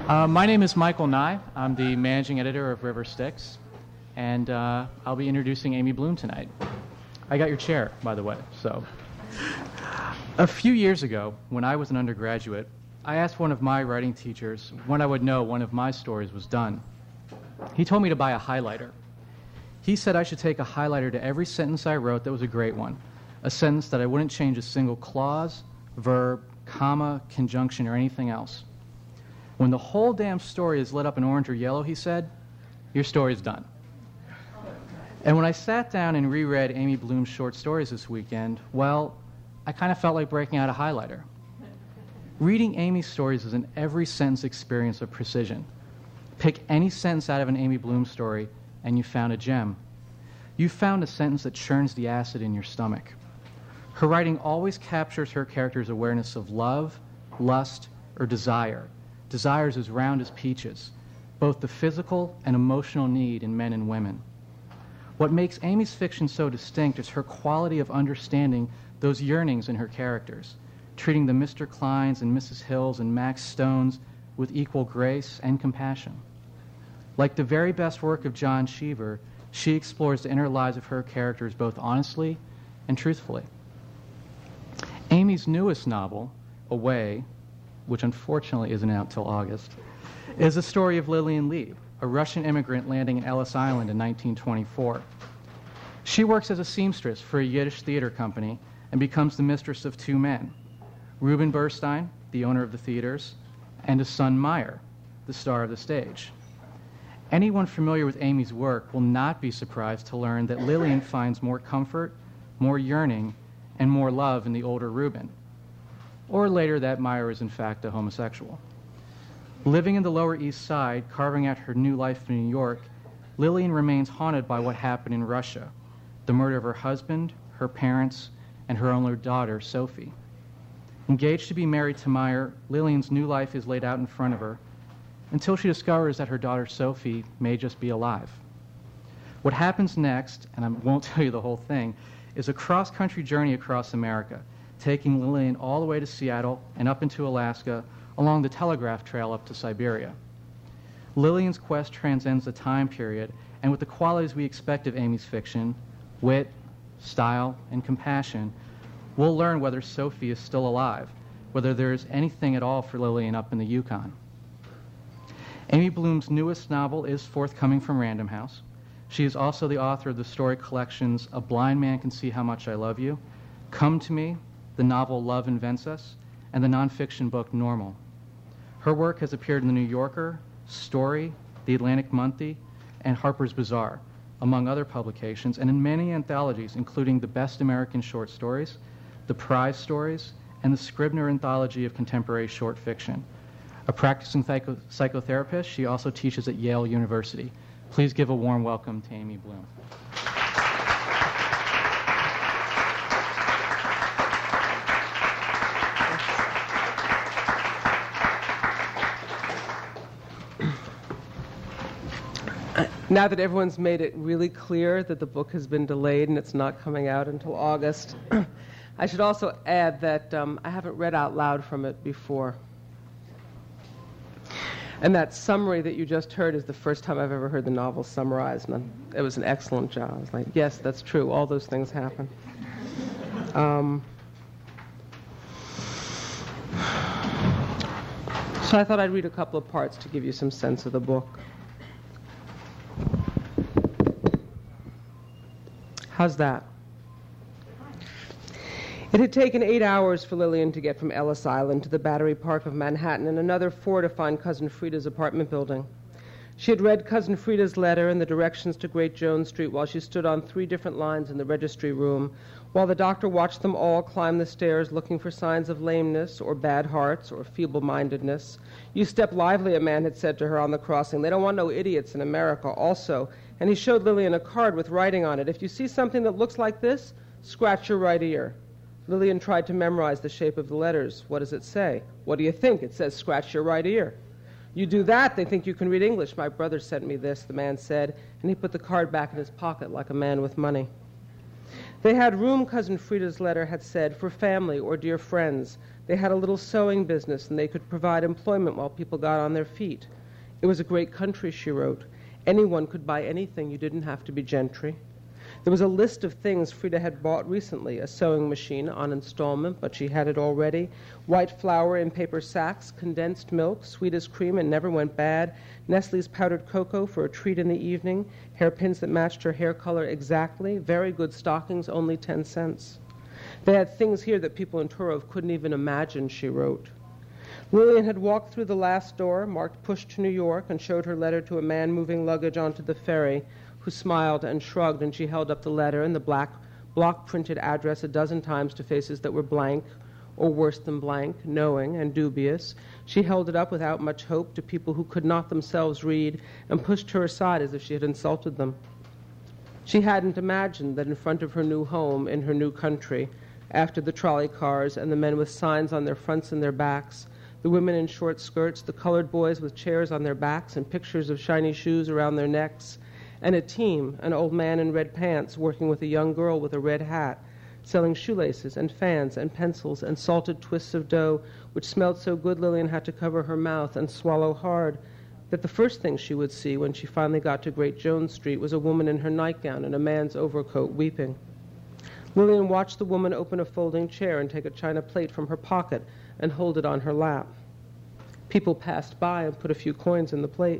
My name is Michael Nye. I'm the managing editor of River Styx, and I'll be introducing Amy Bloom tonight. I got your chair, by the way. So, a few years ago, when I was an undergraduate, I asked one of my writing teachers when I would know one of my stories was done. He told me to buy a highlighter. He said I should take a highlighter to every sentence I wrote that was a great one, a sentence that I wouldn't change a single clause, verb, comma, conjunction, or anything else. When the whole damn story is lit up in orange or yellow, he said, your story's done. And when I sat down and reread Amy Bloom's short stories this weekend, well, I kind of felt like breaking out a highlighter. Reading Amy's stories is an every sentence experience of precision. Pick any sentence out of an Amy Bloom story, and you found a gem. You found a sentence that churns the acid in your stomach. Her writing always captures her character's awareness of love, lust, or desire. Desires as round as peaches, both the physical and emotional need in men and women. What makes Amy's fiction so distinct is her quality of understanding those yearnings in her characters, treating the Mr. Kleins and Mrs. Hills and Max Stones with equal grace and compassion. Like the very best work of John Cheever, she explores the inner lives of her characters both honestly and truthfully. Amy's newest novel, Away, which unfortunately isn't out till August, is the story of Lillian Lee, a Russian immigrant landing in Ellis Island in 1924. She works as a seamstress for a Yiddish theater company and becomes the mistress of two men, Reuben Burstein, the owner of the theaters, and his son Meyer, the star of the stage. Anyone familiar with Amy's work will not be surprised to learn that Lillian finds more comfort, more yearning, and more love in the older Reuben. Or later that Meyer is in fact a homosexual. Living in the Lower East Side, carving out her new life in New York, Lillian remains haunted by what happened in Russia, the murder of her husband, her parents, and her only daughter, Sophie. Engaged to be married to Meyer, Lillian's new life is laid out in front of her until she discovers that her daughter, Sophie, may just be alive. What happens next, and I won't tell you the whole thing, is a cross-country journey across America, taking Lillian all the way to Seattle and up into Alaska along the telegraph trail up to Siberia. Lillian's quest transcends the time period, and with the qualities we expect of Amy's fiction, wit, style, and compassion, we'll learn whether Sophie is still alive, whether there is anything at all for Lillian up in the Yukon. Amy Bloom's newest novel is forthcoming from Random House. She is also the author of the story collections A Blind Man Can See How Much I Love You, Come to Me, the novel Love Invents Us, and the nonfiction book Normal. Her work has appeared in The New Yorker, Story, The Atlantic Monthly, and Harper's Bazaar, among other publications, and in many anthologies, including the Best American Short Stories, the Prize Stories, and the Scribner Anthology of Contemporary Short Fiction. A practicing psychotherapist, she also teaches at Yale University. Please give a warm welcome to Amy Bloom. Now that everyone's made it really clear that the book has been delayed and it's not coming out until August, I should also add that I haven't read out loud from it before. And that summary that you just heard is the first time I've ever heard the novel summarized. And it was an excellent job. I was like, yes, that's true. All those things happen. So I thought I'd read a couple of parts to give you some sense of the book. How's that? It had taken 8 hours for Lillian to get from Ellis Island to the Battery Park of Manhattan and another 4 to find Cousin Frida's apartment building. She had read Cousin Frida's letter and the directions to Great Jones Street while she stood on 3 different lines in the registry room, while the doctor watched them all climb the stairs looking for signs of lameness or bad hearts or feeble-mindedness. "You step lively," a man had said to her on the crossing. "They don't want no idiots in America." Also, and he showed Lillian a card with writing on it. "If you see something that looks like this, scratch your right ear." Lillian tried to memorize the shape of the letters. What does it say? "What do you think? It says scratch your right ear." "You do that, they think you can read English. My brother sent me this," the man said, and he put the card back in his pocket like a man with money. They had room, Cousin Frida's letter had said, for family or dear friends. They had a little sewing business, and they could provide employment while people got on their feet. It was a great country, she wrote. Anyone could buy anything. You didn't have to be gentry. There was a list of things Frida had bought recently: a sewing machine on installment, but she had it already, white flour in paper sacks, condensed milk, sweet as cream and never went bad, Nestle's powdered cocoa for a treat in the evening, hairpins that matched her hair color exactly, very good stockings, only 10 cents. They had things here that people in Turov couldn't even imagine, she wrote. Lillian had walked through the last door, marked Push to New York, and showed her letter to a man moving luggage onto the ferry, who smiled and shrugged, and she held up the letter and the black block-printed address a dozen times to faces that were blank, or worse than blank, knowing and dubious. She held it up without much hope to people who could not themselves read, and pushed her aside as if she had insulted them. She hadn't imagined that in front of her new home, in her new country, after the trolley cars and the men with signs on their fronts and their backs, the women in short skirts, the colored boys with chairs on their backs and pictures of shiny shoes around their necks, and a team, an old man in red pants working with a young girl with a red hat, selling shoelaces and fans and pencils and salted twists of dough, which smelled so good Lillian had to cover her mouth and swallow hard, that the first thing she would see when she finally got to Great Jones Street was a woman in her nightgown and a man's overcoat weeping. Lillian watched the woman open a folding chair and take a china plate from her pocket and hold it on her lap. People passed by and put a few coins in the plate.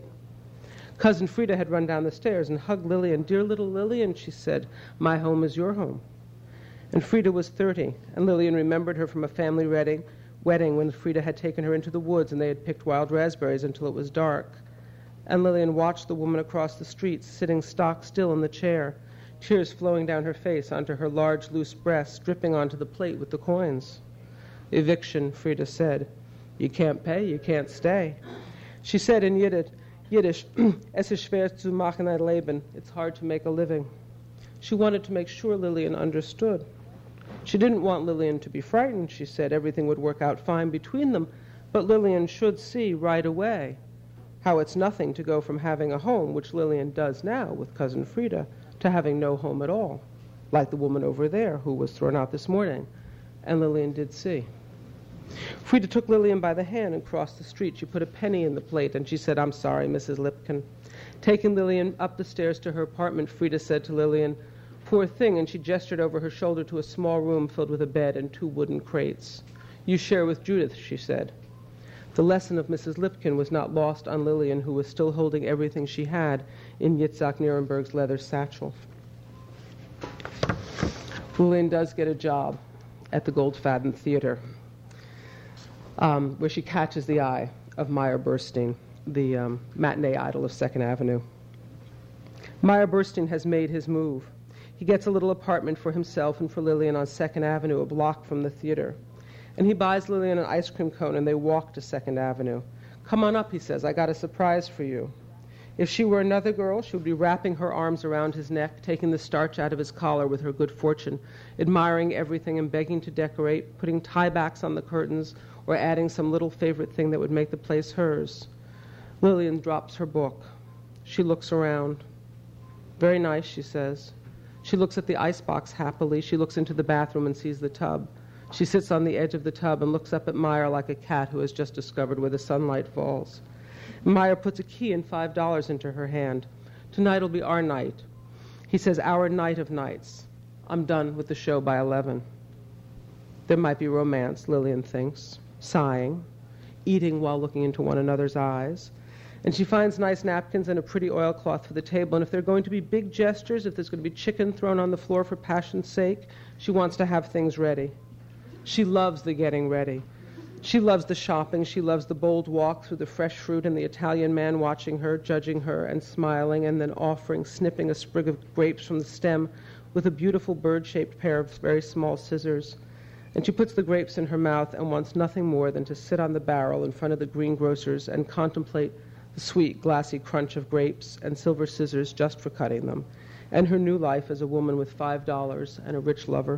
Cousin Frida had run down the stairs and hugged Lillian. "Dear little Lillian," she said, "my home is your home." And Frida was 30, and Lillian remembered her from a family wedding when Frida had taken her into the woods and they had picked wild raspberries until it was dark. And Lillian watched the woman across the street, sitting stock still in the chair, tears flowing down her face onto her large, loose breasts, dripping onto the plate with the coins. "Eviction," Frida said. "You can't pay, you can't stay." She said in Yiddish, "Es ist schwer zu machen ein Leben." It's hard to make a living. She wanted to make sure Lillian understood. She didn't want Lillian to be frightened. She said everything would work out fine between them, but Lillian should see right away how it's nothing to go from having a home, which Lillian does now with Cousin Frida, to having no home at all, like the woman over there who was thrown out this morning. And Lillian did see. Frida took Lillian by the hand and crossed the street. She put a penny in the plate, and she said, "I'm sorry, Mrs. Lipkin." Taking Lillian up the stairs to her apartment, Frida said to Lillian, "Poor thing," and she gestured over her shoulder to a small room filled with a bed and 2 wooden crates. "You share with Judith," she said. The lesson of Mrs. Lipkin was not lost on Lillian, who was still holding everything she had in Yitzhak Nierenberg's leather satchel. Lillian does get a job at the Goldfaden Theater, where she catches the eye of Meyer Burstein, the matinee idol of 2nd Avenue. Meyer Burstein has made his move. He gets a little apartment for himself and for Lillian on 2nd Avenue, a block from the theater. And he buys Lillian an ice cream cone, and they walk to 2nd Avenue. "Come on up," he says. "I got a surprise for you." If she were another girl, she would be wrapping her arms around his neck, taking the starch out of his collar with her good fortune, admiring everything and begging to decorate, putting tie-backs on the curtains, or adding some little favorite thing that would make the place hers. Lillian drops her book. She looks around. "Very nice," she says. She looks at the icebox happily. She looks into the bathroom and sees the tub. She sits on the edge of the tub and looks up at Meyer like a cat who has just discovered where the sunlight falls. Meyer puts a key and $5 into her hand. "Tonight'll be our night." He says, "Our night of nights. I'm done with the show by 11. There might be romance, Lillian thinks, sighing, eating while looking into one another's eyes. And she finds nice napkins and a pretty oilcloth for the table. And if there are going to be big gestures, if there's going to be chicken thrown on the floor for passion's sake, she wants to have things ready. She loves the getting ready. She loves the shopping. She loves the bold walk through the fresh fruit and the Italian man watching her, judging her, and smiling, and then offering, snipping a sprig of grapes from the stem with a beautiful bird-shaped pair of very small scissors. And she puts the grapes in her mouth and wants nothing more than to sit on the barrel in front of the greengrocer's and contemplate the sweet, glassy crunch of grapes and silver scissors just for cutting them, and her new life as a woman with $5 and a rich lover.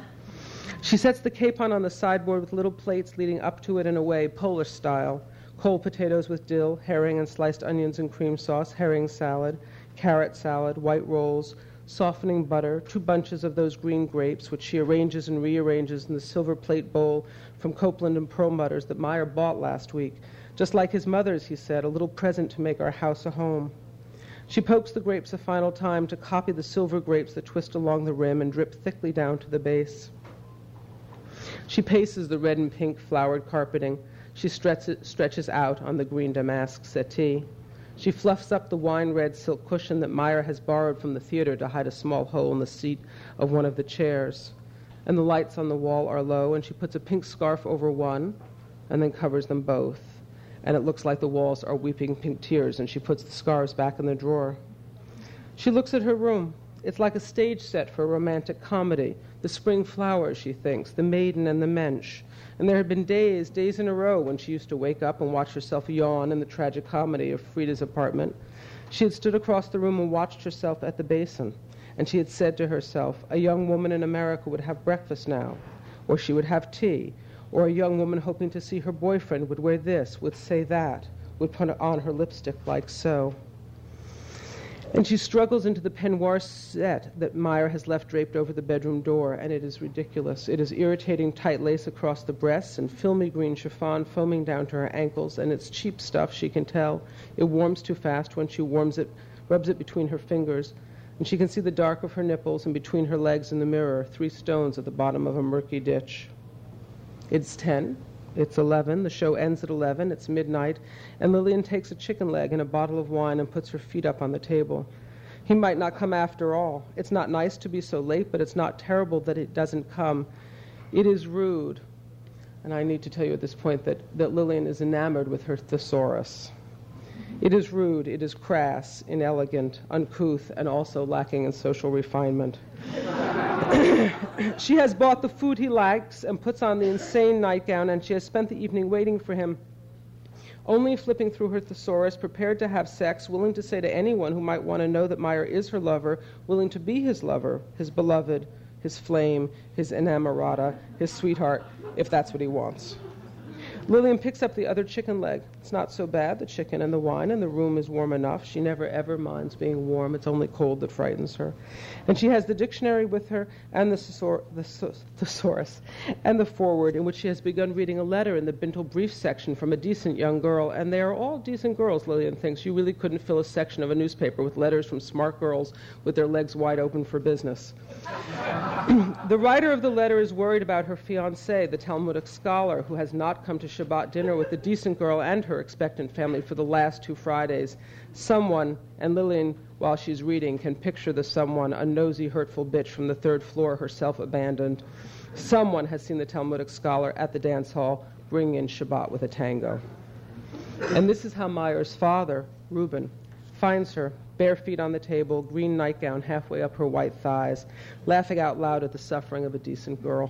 She sets the capon on the sideboard with little plates leading up to it and away, Polish style. Cold potatoes with dill, herring and sliced onions and cream sauce, herring salad, carrot salad, white rolls, softening butter, 2 bunches of those green grapes, which she arranges and rearranges in the silver plate bowl from Copeland and Perlmutter's that Meyer bought last week. Just like his mother's, he said, a little present to make our house a home. She pokes the grapes a final time to copy the silver grapes that twist along the rim and drip thickly down to the base. She paces the red and pink flowered carpeting. She stretches out on the green damask settee. She fluffs up the wine-red silk cushion that Meyer has borrowed from the theater to hide a small hole in the seat of one of the chairs. And the lights on the wall are low, and she puts a pink scarf over one and then covers them both. And it looks like the walls are weeping pink tears, and she puts the scarves back in the drawer. She looks at her room. It's like a stage set for a romantic comedy. The spring flowers, she thinks, the maiden and the mensch. And there had been days in a row when she used to wake up and watch herself yawn in the tragic comedy of Frida's apartment. She had stood across the room and watched herself at the basin, and she had said to herself, a young woman in America would have breakfast now, or she would have tea, or a young woman hoping to see her boyfriend would wear this, would say that, would put on her lipstick like so. And she struggles into the peignoir set that Meyer has left draped over the bedroom door, and it is ridiculous. It is irritating tight lace across the breasts and filmy green chiffon foaming down to her ankles, and it's cheap stuff, she can tell. It warms too fast when she rubs it between her fingers, and she can see the dark of her nipples and between her legs in the mirror, 3 stones at the bottom of a murky ditch. It's 10. It's 11. The show ends at 11. It's midnight. And Lillian takes a chicken leg and a bottle of wine and puts her feet up on the table. He might not come after all. It's not nice to be so late, but it's not terrible that it doesn't come. It is rude. And I need to tell you at this point that Lillian is enamored with her thesaurus. It is rude. It is crass, inelegant, uncouth, and also lacking in social refinement. She has bought the food he likes and puts on the insane nightgown, and she has spent the evening waiting for him, only flipping through her thesaurus, prepared to have sex, willing to say to anyone who might want to know that Meyer is her lover, willing to be his lover, his beloved, his flame, his enamorata, his sweetheart, if that's what he wants. Lillian picks up the other chicken leg. It's not so bad, the chicken and the wine, and the room is warm enough. She never, ever minds being warm. It's only cold that frightens her. And she has the dictionary with her and the thesaurus and the foreword, in which she has begun reading a letter in the Bintel brief section from a decent young girl. And they are all decent girls, Lillian thinks. You really couldn't fill a section of a newspaper with letters from smart girls with their legs wide open for business. The writer of the letter is worried about her fiancé, the Talmudic scholar, who has not come to Shabbat dinner with the decent girl and her expectant family for the last 2 Fridays. Someone, and Lillian, while she's reading, can picture the someone, a nosy, hurtful bitch from the 3rd floor, herself abandoned. Someone has seen the Talmudic scholar at the dance hall bring in Shabbat with a tango. And this is how Meyer's father, Reuben, finds her, bare feet on the table, green nightgown halfway up her white thighs, laughing out loud at the suffering of a decent girl.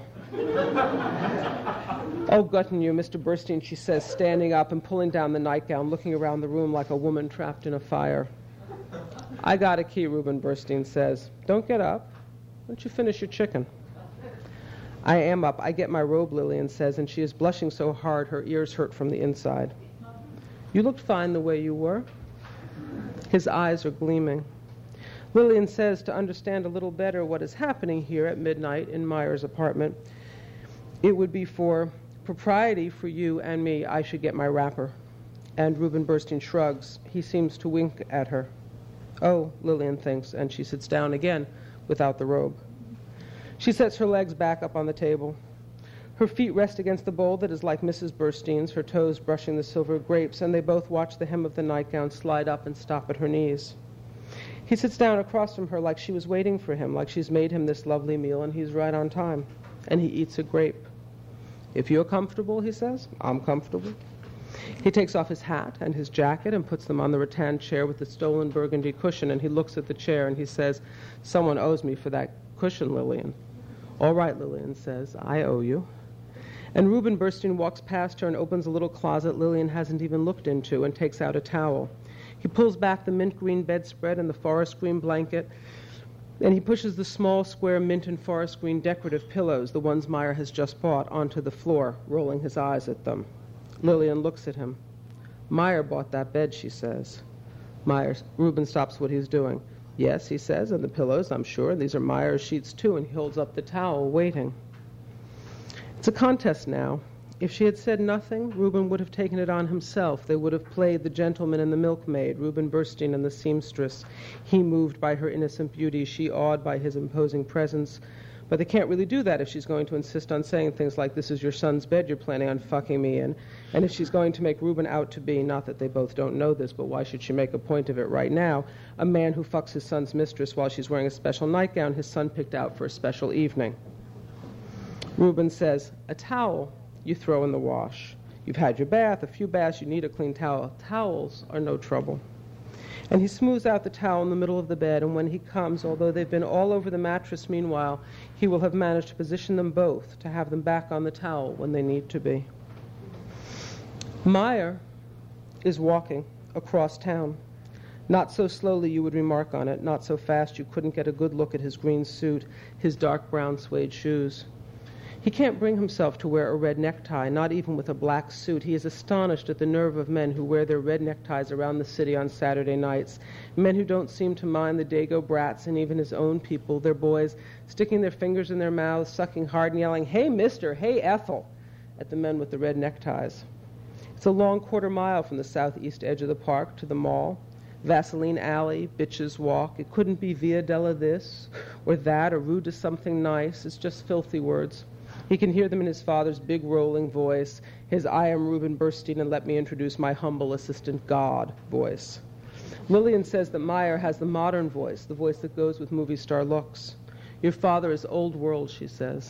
Oh, gotten you, Mr. Burstein, she says, standing up and pulling down the nightgown, looking around the room like a woman trapped in a fire. I got a key, Reuben Burstein says. Don't get up. Why don't you finish your chicken? I am up. I get my robe, Lillian says, and she is blushing so hard her ears hurt from the inside. You looked fine the way you were. His eyes are gleaming. Lillian says, to understand a little better what is happening here at midnight in Meyer's apartment, it would be for propriety for you and me, I should get my wrapper. And Reuben Burstein shrugs. He seems to wink at her. Oh, Lillian thinks, and she sits down again without the robe. She sets her legs back up on the table. Her feet rest against the bowl that is like Mrs. Burstein's, her toes brushing the silver grapes, and they both watch the hem of the nightgown slide up and stop at her knees. He sits down across from her like she was waiting for him, like she's made him this lovely meal, and he's right on time. And he eats a grape. If you're comfortable, he says, I'm comfortable. He takes off his hat and his jacket and puts them on the rattan chair with the stolen burgundy cushion, and he looks at the chair and he says, someone owes me for that cushion, Lillian. All right, Lillian says, I owe you. And Reuben Burstein walks past her and opens a little closet Lillian hasn't even looked into and takes out a towel. He pulls back the mint green bedspread and the forest green blanket, and he pushes the small square mint and forest green decorative pillows, the ones Meyer has just bought, onto the floor, rolling his eyes at them. Lillian looks at him. Meyer bought that bed, she says. Reuben stops what he's doing. Yes, he says, and the pillows, I'm sure. These are Meyer's sheets, too, and he holds up the towel, waiting. It's a contest now. If she had said nothing, Reuben would have taken it on himself. They would have played the gentleman and the milkmaid, Reuben Burstein and the seamstress. He moved by her innocent beauty, she awed by his imposing presence. But they can't really do that if she's going to insist on saying things like, this is your son's bed you're planning on fucking me in. And if she's going to make Reuben out to be, not that they both don't know this, but why should she make a point of it right now, a man who fucks his son's mistress while she's wearing a special nightgown his son picked out for a special evening. Reuben says, a towel you throw in the wash. You've had your bath, a few baths, you need a clean towel. Towels are no trouble. And he smooths out the towel in the middle of the bed, and when he comes, although they've been all over the mattress meanwhile, he will have managed to position them both, to have them back on the towel when they need to be. Meyer is walking across town. Not so slowly you would remark on it, not so fast you couldn't get a good look at his green suit, his dark brown suede shoes. He can't bring himself to wear a red necktie, not even with a black suit. He is astonished at the nerve of men who wear their red neckties around the city on Saturday nights, men who don't seem to mind the Dago brats and even his own people, their boys, sticking their fingers in their mouths, sucking hard and yelling, "Hey, mister, hey, Ethel," at the men with the red neckties. It's a long quarter-mile from the southeast edge of the park to the mall. Vaseline Alley, Bitches Walk. It couldn't be Via Della this or that or Rue de something nice. It's just filthy words. He can hear them in his father's big rolling voice, his I am Reuben Burstein and let me introduce my humble assistant God voice. Lillian says that Meyer has the modern voice, the voice that goes with movie star looks. Your father is old world, she says.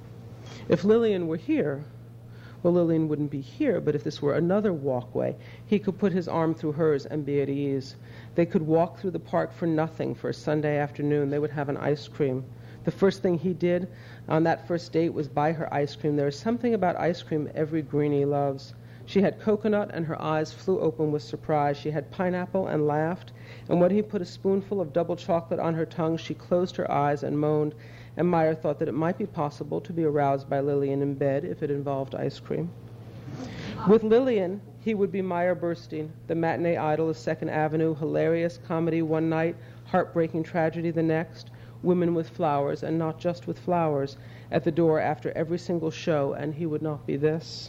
If Lillian were here, well, Lillian wouldn't be here, but if this were another walkway, he could put his arm through hers and be at ease. They could walk through the park for nothing for a Sunday afternoon. They would have an ice cream. The first thing he did on that first date was buy her ice cream. There is something about ice cream every greenie loves. She had coconut, and her eyes flew open with surprise. She had pineapple and laughed, and when he put a spoonful of double chocolate on her tongue, she closed her eyes and moaned, and Meyer thought that it might be possible to be aroused by Lillian in bed if it involved ice cream. With Lillian, he would be Meyer Burstein, the matinee idol of Second Avenue, hilarious comedy one night, heartbreaking tragedy the next, women with flowers, and not just with flowers, at the door after every single show, and he would not be this.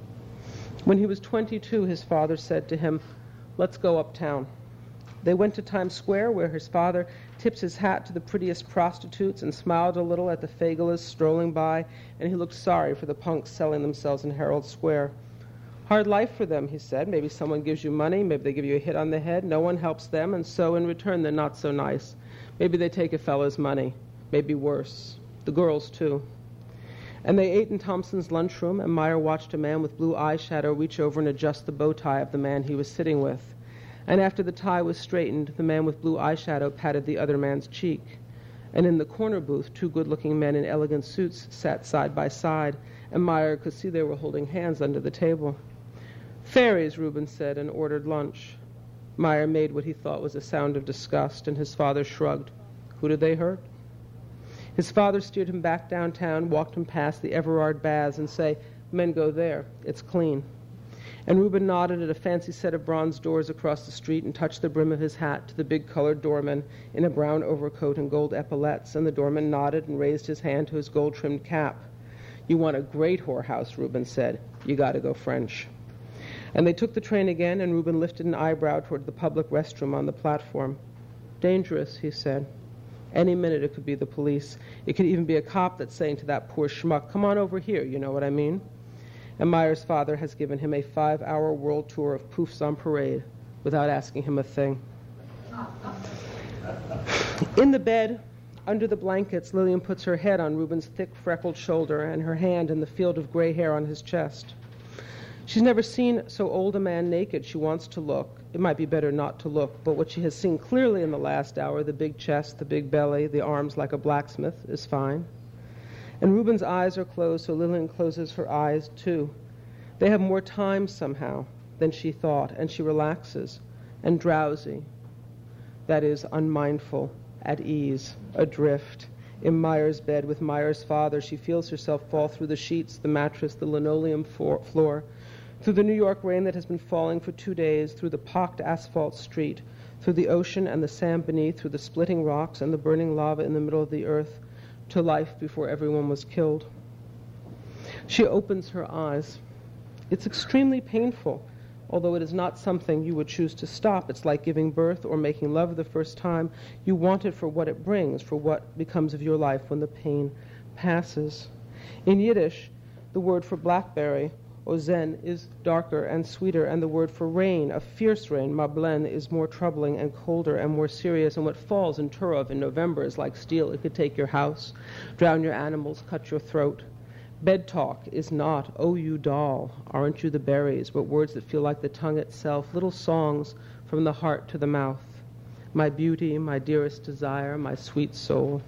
When he was 22, his father said to him, "Let's go uptown." They went to Times Square, where his father tipped his hat to the prettiest prostitutes and smiled a little at the Fagelas strolling by, and he looked sorry for the punks selling themselves in Herald Square. Hard life for them, he said. Maybe someone gives you money, maybe they give you a hit on the head, no one helps them, and so in return they're not so nice. Maybe they take a fellow's money, maybe worse. The girls, too. And they ate in Thompson's lunchroom, and Meyer watched a man with blue eyeshadow reach over and adjust the bow tie of the man he was sitting with. And after the tie was straightened, the man with blue eyeshadow patted the other man's cheek. And in the corner booth, two good-looking men in elegant suits sat side by side, and Meyer could see they were holding hands under the table. "Fairies," Reuben said, and ordered lunch. Meyer made what he thought was a sound of disgust, and his father shrugged. Who did they hurt? His father steered him back downtown, walked him past the Everard Baths, and say, "Men go there. It's clean." And Reuben nodded at a fancy set of bronze doors across the street and touched the brim of his hat to the big colored doorman in a brown overcoat and gold epaulettes, and the doorman nodded and raised his hand to his gold-trimmed cap. "You want a great whorehouse," Reuben said. "You got to go French." And they took the train again, and Reuben lifted an eyebrow toward the public restroom on the platform. "Dangerous," he said. Any minute it could be the police. It could even be a cop that's saying to that poor schmuck, "Come on over here," you know what I mean? And Meyer's father has given him a 5-hour world tour of poofs on parade without asking him a thing. In the bed, under the blankets, Lillian puts her head on Reuben's thick, freckled shoulder and her hand in the field of gray hair on his chest. She's never seen so old a man naked. She wants to look. It might be better not to look, but what she has seen clearly in the last hour, the big chest, the big belly, the arms like a blacksmith, is fine. And Reuben's eyes are closed, so Lillian closes her eyes too. They have more time somehow than she thought, and she relaxes, and drowsy. That is, unmindful, at ease, adrift. In Meyer's bed with Meyer's father, she feels herself fall through the sheets, the mattress, the linoleum floor, Through the New York rain that has been falling for 2 days, through the pocked asphalt street, through the ocean and the sand beneath, through the splitting rocks and the burning lava in the middle of the earth, to life before everyone was killed. She opens her eyes. It's extremely painful, although it is not something you would choose to stop. It's like giving birth or making love the first time. You want it for what it brings, for what becomes of your life when the pain passes. In Yiddish, the word for blackberry, ozen, is darker and sweeter, and the word for rain, a fierce rain, mablen, is more troubling and colder and more serious, and what falls in Turov in November is like steel. It could take your house, drown your animals, cut your throat. Bed talk is not, oh, you doll, aren't you the berries, but words that feel like the tongue itself, little songs from the heart to the mouth. My beauty, my dearest desire, my sweet soul.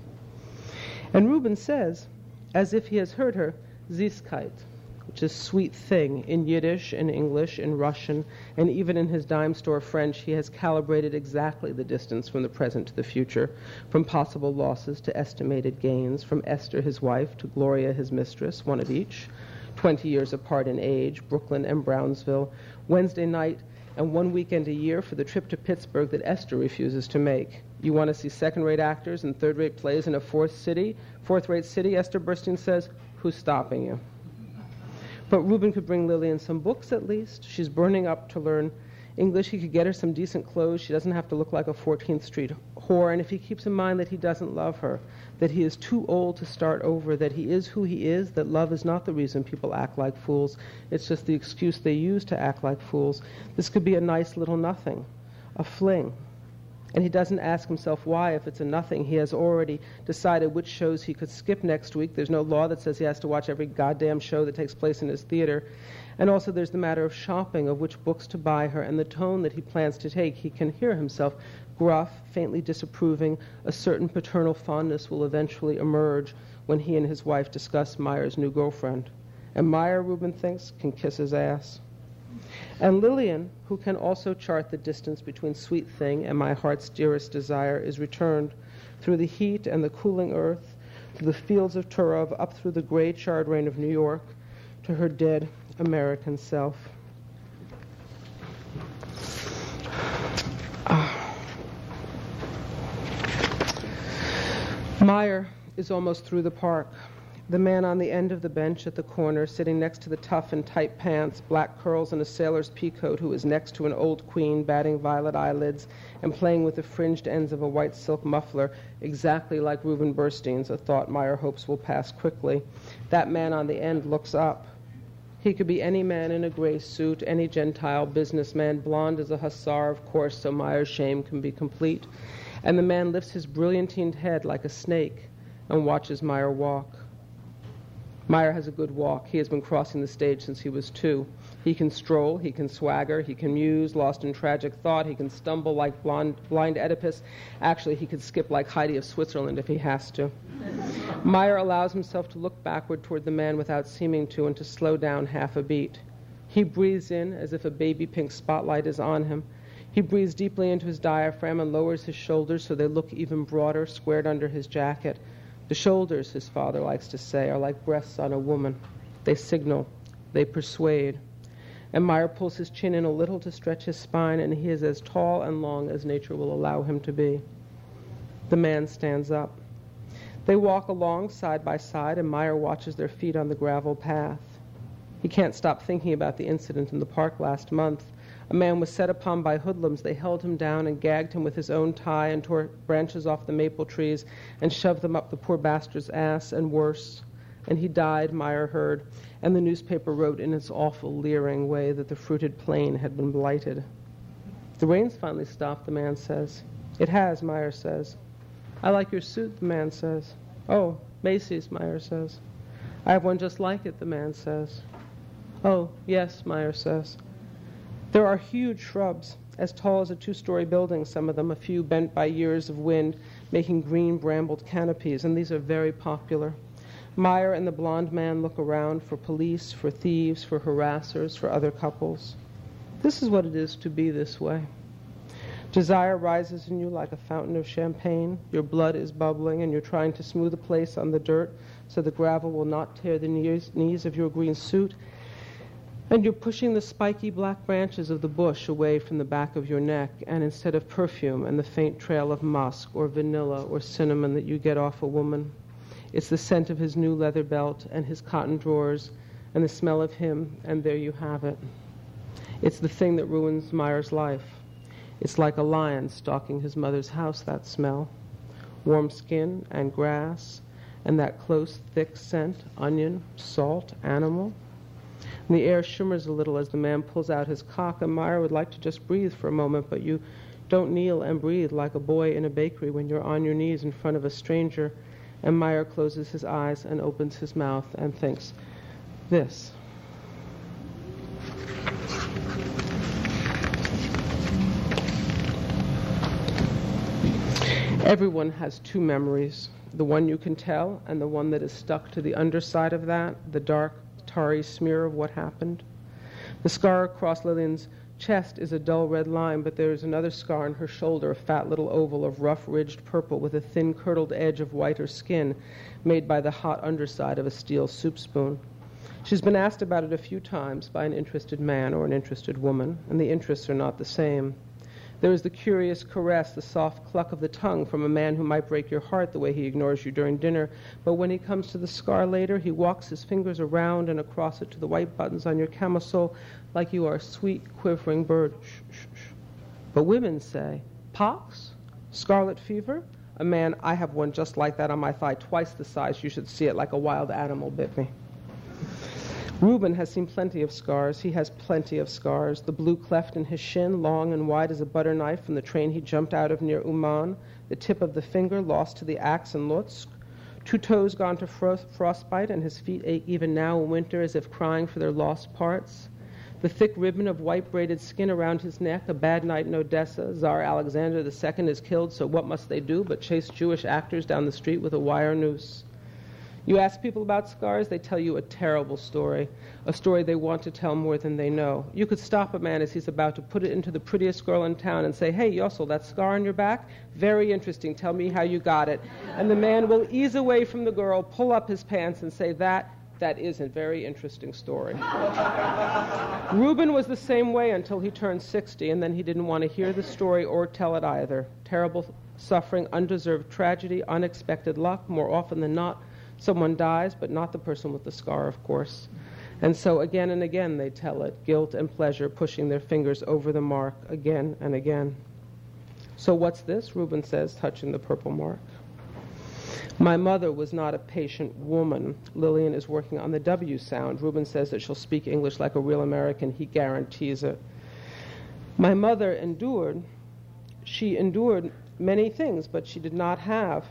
And Reuben says, as if he has heard her, Süßkeit, which is sweet thing, in Yiddish, in English, in Russian, and even in his dime store French. He has calibrated exactly the distance from the present to the future, from possible losses to estimated gains, from Esther, his wife, to Gloria, his mistress, one of each, 20 years apart in age, Brooklyn and Brownsville, Wednesday night, and 1 weekend a year for the trip to Pittsburgh that Esther refuses to make. You want to see second-rate actors and third-rate plays in a fourth-rate city, Esther Burstein says, who's stopping you? But Reuben could bring Lillian some books at least. She's burning up to learn English. He could get her some decent clothes. She doesn't have to look like a 14th Street whore. And if he keeps in mind that he doesn't love her, that he is too old to start over, that he is who he is, that love is not the reason people act like fools, it's just the excuse they use to act like fools, this could be a nice little nothing, a fling. And he doesn't ask himself why if it's a nothing. He has already decided which shows he could skip next week. There's no law that says he has to watch every goddamn show that takes place in his theater. And also there's the matter of shopping, of which books to buy her, and the tone that he plans to take. He can hear himself gruff, faintly disapproving. A certain paternal fondness will eventually emerge when he and his wife discuss Meyer's new girlfriend. And Meyer, Reuben thinks, can kiss his ass. And Lillian, who can also chart the distance between Sweet Thing and My Heart's Dearest Desire, is returned through the heat and the cooling earth, through the fields of Turov, up through the gray charred rain of New York, to her dead American self. Meyer is almost through the park. The man on the end of the bench at the corner, sitting next to the tough and tight pants, black curls, and a sailor's peacoat, who is next to an old queen batting violet eyelids and playing with the fringed ends of a white silk muffler, exactly like Reuben Burstein's, a thought Meyer hopes will pass quickly. That man on the end looks up. He could be any man in a gray suit, any Gentile businessman, blond as a hussar, of course, so Meyer's shame can be complete. And the man lifts his brilliantined head like a snake and watches Meyer walk. Meyer has a good walk. He has been crossing the stage since he was 2. He can stroll, he can swagger, he can muse, lost in tragic thought, he can stumble like blind Oedipus. Actually, he could skip like Heidi of Switzerland if he has to. Meyer allows himself to look backward toward the man without seeming to, and to slow down half a beat. He breathes in as if a baby pink spotlight is on him. He breathes deeply into his diaphragm and lowers his shoulders so they look even broader, squared under his jacket. The shoulders, his father likes to say, are like breasts on a woman. They signal. They persuade. And Meyer pulls his chin in a little to stretch his spine, and he is as tall and long as nature will allow him to be. The man stands up. They walk along side by side, and Meyer watches their feet on the gravel path. He can't stop thinking about the incident in the park last month. A man was set upon by hoodlums. They held him down and gagged him with his own tie and tore branches off the maple trees and shoved them up the poor bastard's ass, and worse. And he died, Meyer heard, and the newspaper wrote in its awful, leering way that the fruited plain had been blighted. The rain's finally stopped, the man says. It has, Meyer says. I like your suit, the man says. Oh, Macy's, Meyer says. I have one just like it, the man says. Oh, yes, Meyer says. There are huge shrubs, as tall as a 2-story building, some of them, a few bent by years of wind, making green brambled canopies, and these are very popular. Meyer and the blond man look around for police, for thieves, for harassers, for other couples. This is what it is to be this way. Desire rises in you like a fountain of champagne. Your blood is bubbling, and you're trying to smooth a place on the dirt so the gravel will not tear the knees of your green suit. And you're pushing the spiky black branches of the bush away from the back of your neck, and instead of perfume and the faint trail of musk or vanilla or cinnamon that you get off a woman, it's the scent of his new leather belt and his cotton drawers and the smell of him, and there you have it. It's the thing that ruins Meyer's life. It's like a lion stalking his mother's house, that smell. Warm skin and grass and that close, thick scent, onion, salt, animal. And the air shimmers a little as the man pulls out his cock, and Meyer would like to just breathe for a moment, but you don't kneel and breathe like a boy in a bakery when you're on your knees in front of a stranger. And Meyer closes his eyes and opens his mouth and thinks, this. Everyone has two memories, the one you can tell and the one that is stuck to the underside of that, the dark, tarry smear of what happened. The scar across Lillian's chest is a dull red line, but there is another scar on her shoulder, a fat little oval of rough ridged purple with a thin curdled edge of whiter skin made by the hot underside of a steel soup spoon. She's been asked about it a few times by an interested man or an interested woman, and the interests are not the same. There is the curious caress, the soft cluck of the tongue from a man who might break your heart the way he ignores you during dinner, but when he comes to the scar later, he walks his fingers around and across it to the white buttons on your camisole like you are a sweet, quivering bird. Shh, shh, shh. But women say, pox? Scarlet fever? A man, I have one just like that on my thigh, twice the size. You should see it, like a wild animal bit me. Reuben has seen plenty of scars. He has plenty of scars. The blue cleft in his shin, long and wide as a butter knife from the train he jumped out of near Uman. The tip of the finger lost to the axe in Lutsk. 2 toes gone to frostbite, and his feet ache even now in winter as if crying for their lost parts. The thick ribbon of white braided skin around his neck, a bad night in Odessa. Tsar Alexander II is killed, so what must they do but chase Jewish actors down the street with a wire noose? You ask people about scars, they tell you a terrible story, a story they want to tell more than they know. You could stop a man as he's about to put it into the prettiest girl in town and say, hey, Yossel, that scar on your back? Very interesting. Tell me how you got it. And the man will ease away from the girl, pull up his pants, and say, that is a very interesting story. Reuben was the same way until he turned 60, and then he didn't want to hear the story or tell it either. Terrible suffering, undeserved tragedy, unexpected luck, more often than not, someone dies, but not the person with the scar, of course. And so again and again they tell it, guilt and pleasure pushing their fingers over the mark again and again. So what's this? Reuben says, touching the purple mark. My mother was not a patient woman. Lillian is working on the W sound. Reuben says that she'll speak English like a real American. He guarantees it. My mother endured. She endured many things, but she did not have.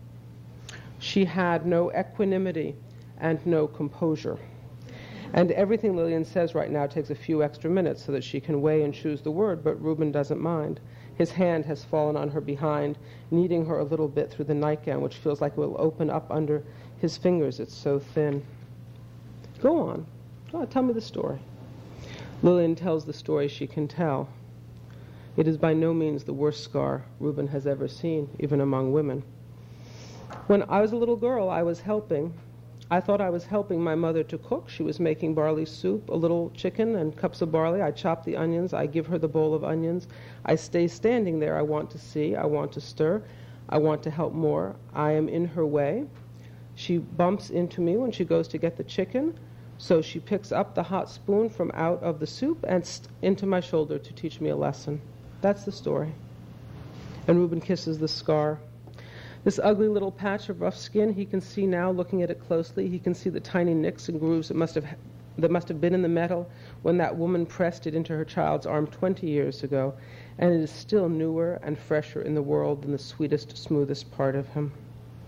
She had no equanimity and no composure. And everything Lillian says right now takes a few extra minutes so that she can weigh and choose the word, but Reuben doesn't mind. His hand has fallen on her behind, kneading her a little bit through the nightgown, which feels like it will open up under his fingers. It's so thin. Go on. Tell me the story. Lillian tells the story she can tell. It is by no means the worst scar Reuben has ever seen, even among women. When I was a little girl, I thought I was helping my mother to cook. She was making barley soup, a little chicken and cups of barley. I chop the onions. I give her the bowl of onions. I stay standing there. I want to see. I want to stir. I want to help more. I am in her way. She bumps into me when she goes to get the chicken. So she picks up the hot spoon from out of the soup and into my shoulder to teach me a lesson. That's the story. And Reuben kisses the scar. This ugly little patch of rough skin, he can see now, looking at it closely. He can see the tiny nicks and grooves that must have been in the metal when that woman pressed it into her child's arm 20 years ago. And it is still newer and fresher in the world than the sweetest, smoothest part of him.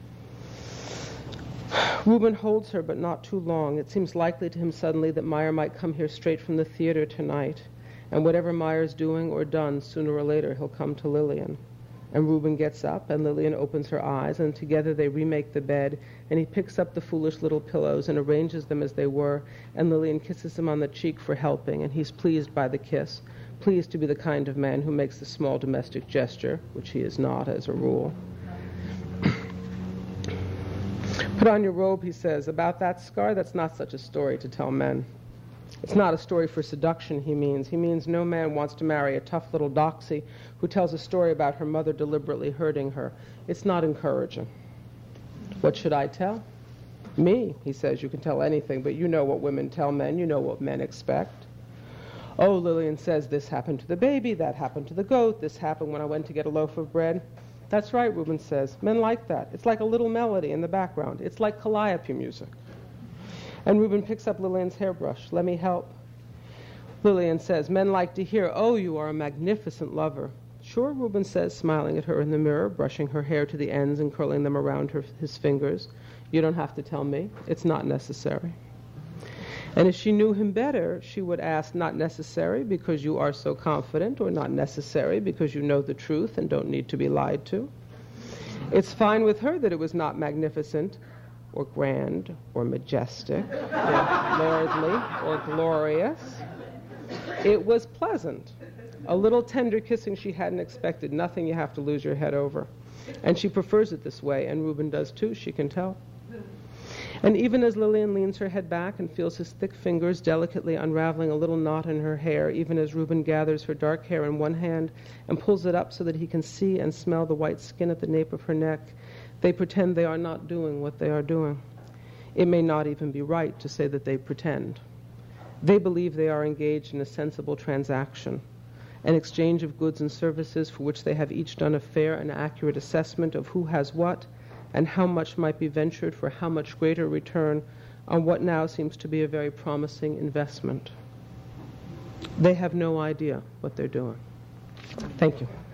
Reuben holds her, but not too long. It seems likely to him suddenly that Meyer might come here straight from the theater tonight. And whatever Meyer's doing or done, sooner or later he'll come to Lillian. And Reuben gets up, and Lillian opens her eyes, and together they remake the bed, and he picks up the foolish little pillows and arranges them as they were, and Lillian kisses him on the cheek for helping, and he's pleased by the kiss, pleased to be the kind of man who makes the small domestic gesture, which he is not as a rule. Put on your robe, he says. About that scar, that's not such a story to tell men. It's not a story for seduction, he means. He means no man wants to marry a tough little doxy who tells a story about her mother deliberately hurting her. It's not encouraging. What should I tell? Me, he says. You can tell anything, but you know what women tell men. You know what men expect. Oh, Lillian says, this happened to the baby, that happened to the goat, this happened when I went to get a loaf of bread. That's right, Reuben says. Men like that. It's like a little melody in the background. It's like calliope music. And Reuben picks up Lillian's hairbrush. Let me help. Lillian says, men like to hear, oh, you are a magnificent lover. Sure, Reuben says, smiling at her in the mirror, brushing her hair to the ends and curling them around his fingers. You don't have to tell me. It's not necessary. And if she knew him better, she would ask, not necessary because you are so confident, or not necessary because you know the truth and don't need to be lied to. It's fine with her that it was not magnificent, or grand, or majestic, or lordly, or glorious. It was pleasant. A little tender kissing she hadn't expected, nothing you have to lose your head over. And she prefers it this way, and Reuben does too, she can tell. And even as Lillian leans her head back and feels his thick fingers delicately unraveling a little knot in her hair, even as Reuben gathers her dark hair in one hand and pulls it up so that he can see and smell the white skin at the nape of her neck, they pretend they are not doing what they are doing. It may not even be right to say that they pretend. They believe they are engaged in a sensible transaction, an exchange of goods and services for which they have each done a fair and accurate assessment of who has what, and how much might be ventured for how much greater return on what now seems to be a very promising investment. They have no idea what they're doing. Thank you.